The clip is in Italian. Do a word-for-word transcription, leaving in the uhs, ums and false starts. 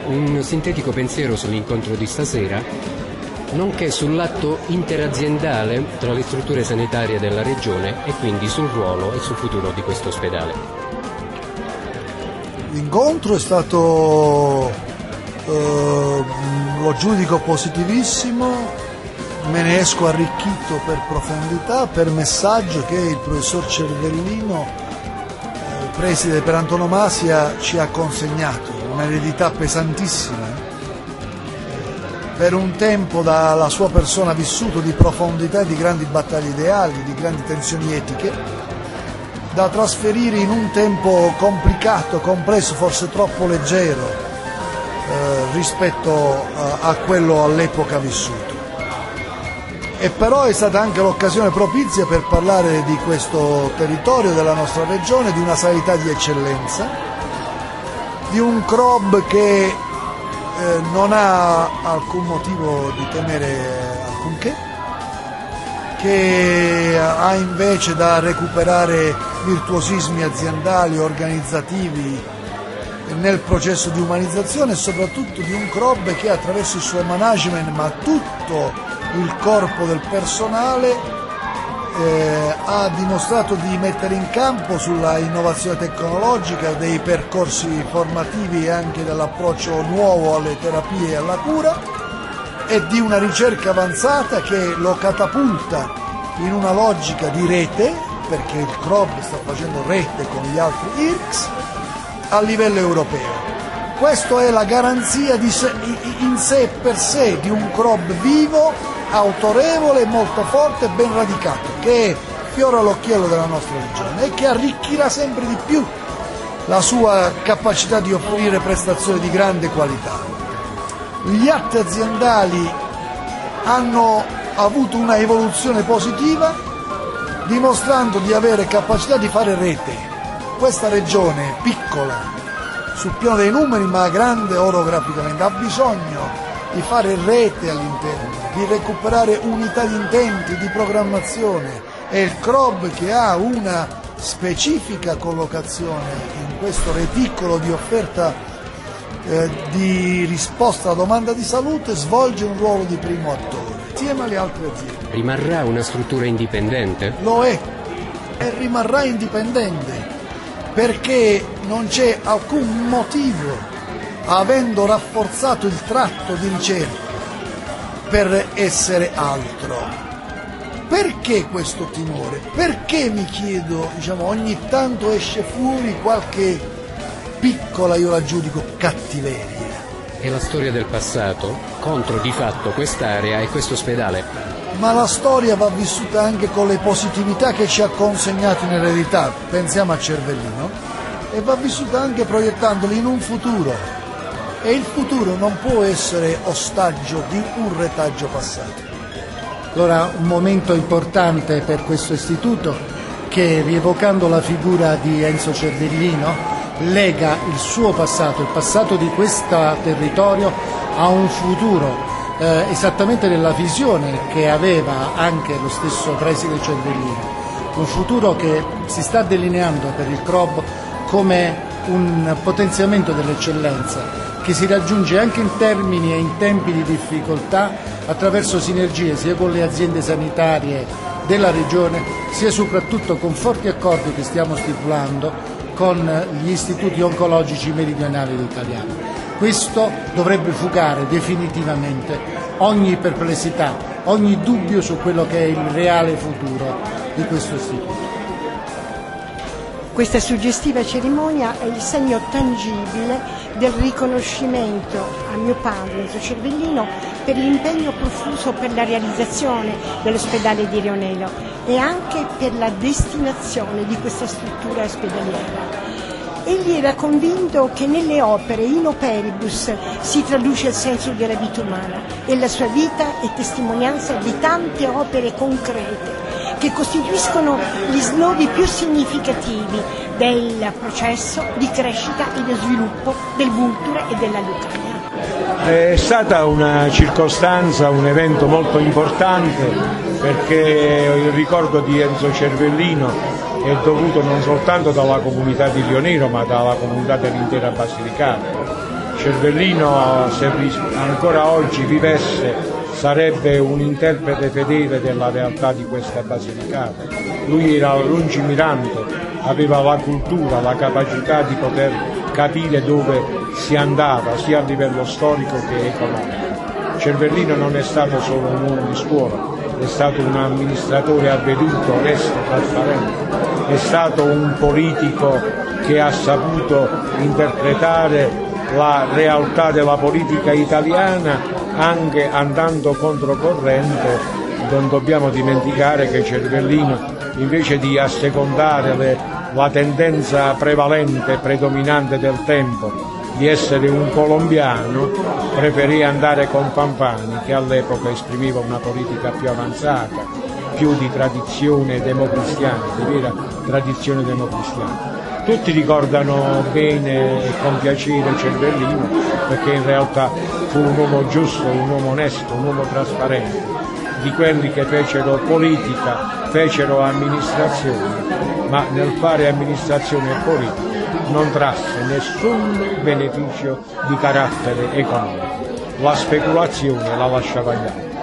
un sintetico pensiero sull'incontro di stasera, nonché sull'atto interaziendale tra le strutture sanitarie della Regione e quindi sul ruolo e sul futuro di questo ospedale. L'incontro è stato, eh, lo giudico positivissimo, me ne esco arricchito per profondità, per messaggio che il professor Cervellino, eh, preside per antonomasia, ci ha consegnato, un'eredità pesantissima. Per un tempo dalla sua persona vissuto di profondità e di grandi battaglie ideali, di grandi tensioni etiche, da trasferire in un tempo complicato, complesso, forse troppo leggero eh, rispetto a, a quello all'epoca vissuto. E però è stata anche l'occasione propizia per parlare di questo territorio, della nostra regione, di una sanità di eccellenza, di un C R O B che Eh, non ha alcun motivo di temere alcunché, che ha invece da recuperare virtuosismi aziendali, organizzativi nel processo di umanizzazione e soprattutto di un C R O B che attraverso il suo management, ma tutto il corpo del personale, Eh, ha dimostrato di mettere in campo sulla innovazione tecnologica, dei percorsi formativi e anche dell'approccio nuovo alle terapie e alla cura, e di una ricerca avanzata che lo catapulta in una logica di rete, perché il C R O B sta facendo rete con gli altri I R C S a livello europeo. Questa è la garanzia di sé, in sé e per sé di un C R O B vivo, autorevole, molto forte e ben radicato, che è fiore all'occhiello della nostra regione e che arricchirà sempre di più la sua capacità di offrire prestazioni di grande qualità. Gli atti aziendali hanno avuto una evoluzione positiva, dimostrando di avere capacità di fare rete. Questa regione piccola sul piano dei numeri ma grande orograficamente ha bisogno di fare rete all'interno, di recuperare unità di intenti, di programmazione, e il C R O B che ha una specifica collocazione in questo reticolo di offerta eh, di risposta alla domanda di salute svolge un ruolo di primo attore, insieme alle altre aziende. Rimarrà una struttura indipendente? Lo è, e rimarrà indipendente, perché non c'è alcun motivo, avendo rafforzato il tratto di ricerca, per essere altro. Perché questo timore? Perché, mi chiedo, diciamo, ogni tanto esce fuori qualche piccola, io la giudico, cattiveria. È la storia del passato contro di fatto quest'area e questo ospedale. Ma la storia va vissuta anche con le positività che ci ha consegnato in eredità, pensiamo a Cervellino, e va vissuta anche proiettandoli in un futuro. E il futuro non può essere ostaggio di un retaggio passato. Allora, un momento importante per questo istituto che, rievocando la figura di Enzo Cervellino, lega il suo passato, il passato di questo territorio, a un futuro, eh, esattamente nella visione che aveva anche lo stesso preside Cervellino. Un futuro che si sta delineando per il C R O B come un potenziamento dell'eccellenza, che si raggiunge anche in termini e in tempi di difficoltà attraverso sinergie sia con le aziende sanitarie della Regione, sia soprattutto con forti accordi che stiamo stipulando con gli istituti oncologici meridionali italiani. Questo dovrebbe fugare definitivamente ogni perplessità, ogni dubbio su quello che è il reale futuro di questo istituto. Questa suggestiva cerimonia è il segno tangibile del riconoscimento a mio padre, Enzo Cervellino, per l'impegno profuso per la realizzazione dell'ospedale di Rionelo e anche per la destinazione di questa struttura ospedaliera. Egli era convinto che nelle opere in operibus si traduce il senso della vita umana e la sua vita è testimonianza di tante opere concrete che costituiscono gli snodi più significativi del processo di crescita e di sviluppo del Vulture e della Lucania. È stata una circostanza, un evento molto importante, perché il ricordo di Enzo Cervellino è dovuto non soltanto dalla comunità di Rionero ma dalla comunità dell'intera Basilicata. Cervellino, se ancora oggi vivesse, sarebbe un interprete fedele della realtà di questa Basilicata. Lui era lungimirante, aveva la cultura, la capacità di poter capire dove si andava, sia a livello storico che economico. Cervellino non è stato solo un uomo di scuola, è stato un amministratore avveduto, onesto, trasparente, è stato un politico che ha saputo interpretare la realtà della politica italiana anche andando controcorrente. Non dobbiamo dimenticare che Cervellino, invece di assecondare le, la tendenza prevalente e predominante del tempo di essere un colombiano, preferì andare con Fanfani, che all'epoca esprimeva una politica più avanzata, più di tradizione democristiana, di vera tradizione democristiana. Tutti ricordano bene e con piacere Cervellino, perché in realtà fu un uomo giusto, un uomo onesto, un uomo trasparente, di quelli che fecero politica, fecero amministrazione, ma nel fare amministrazione e politica non trasse nessun beneficio di carattere economico. La speculazione la lasciava agli altri.